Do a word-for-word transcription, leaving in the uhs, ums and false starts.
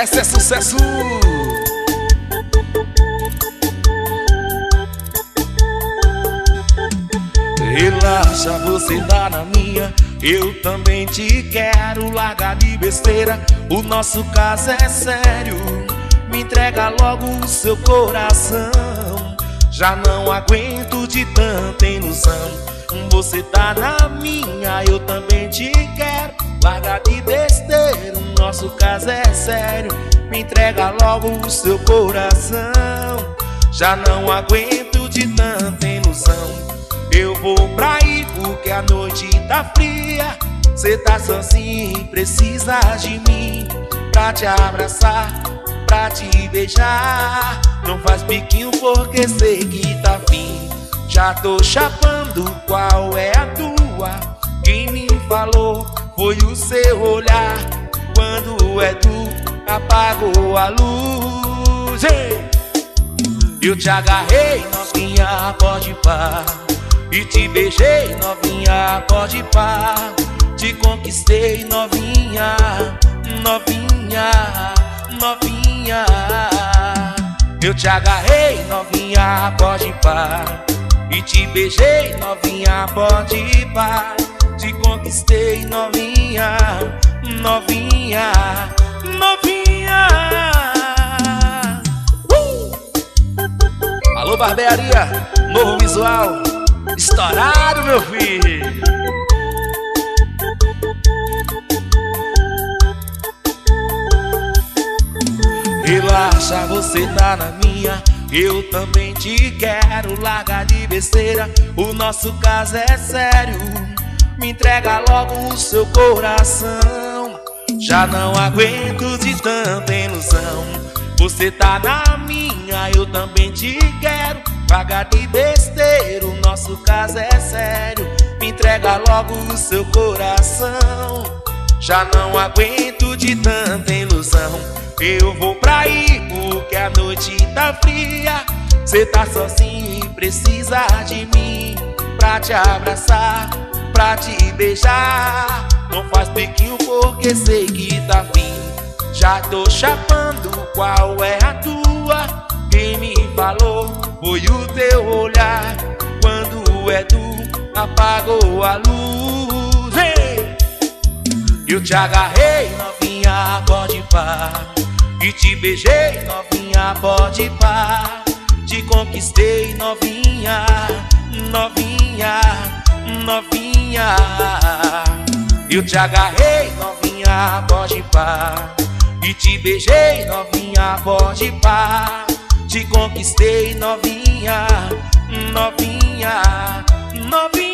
Essa é sucesso. Relaxa, você tá na minha, eu também te quero. Larga de besteira, o nosso caso é sério. Me entrega logo o seu coração. Já não aguento de tanta ilusão. Você tá na minha, eu também te quero. Larga de besteira, o nosso caso é sério. Me entrega logo o seu coração. Já não aguento de tanta ilusão. Eu vou pra ir porque a noite tá fria. Cê tá sozinho, precisa de mim pra te abraçar, pra te beijar. Não faz biquinho porque sei que tá fim. Já tô chapando, qual é a tua? Quem me falou foi o seu olhar. Quando é tu, apagou a luz. Ei! Eu te agarrei, novinha, pode pá. E te beijei, novinha, pode pá. Te conquistei, novinha, novinha, novinha. Eu te agarrei, novinha, pode pá. E te beijei, novinha, pode pá. Te conquistei, novinha, novinha, novinha. uh! Alô, barbearia, novo visual estourado, meu filho. Relaxa, você tá na minha, eu também te quero. Larga de besteira, o nosso caso é sério. Me entrega logo o seu coração. Já não aguento de tanta ilusão. Você tá na minha, eu também te quero. Larga de besteira, o nosso caso é sério. Me entrega logo o seu coração. Já não aguento de tanta ilusão. Eu vou pra ir porque a noite tá fria. Cê tá sozinho e precisa de mim pra te abraçar, pra te beijar. Não faz biquinho porque sei que tá fim. Já tô chapando, qual é a tua? Quem me falou foi o teu olhar. Quando é tu, apagou a luz. Ei! Eu te agarrei, novinha, pode pá. E te beijei, novinha, pode pá. Te conquistei, novinha, novinha, novinha. Eu te agarrei, novinha, pode pá. E te beijei, novinha, pode pá. Te conquistei, novinha, novinha, novinha.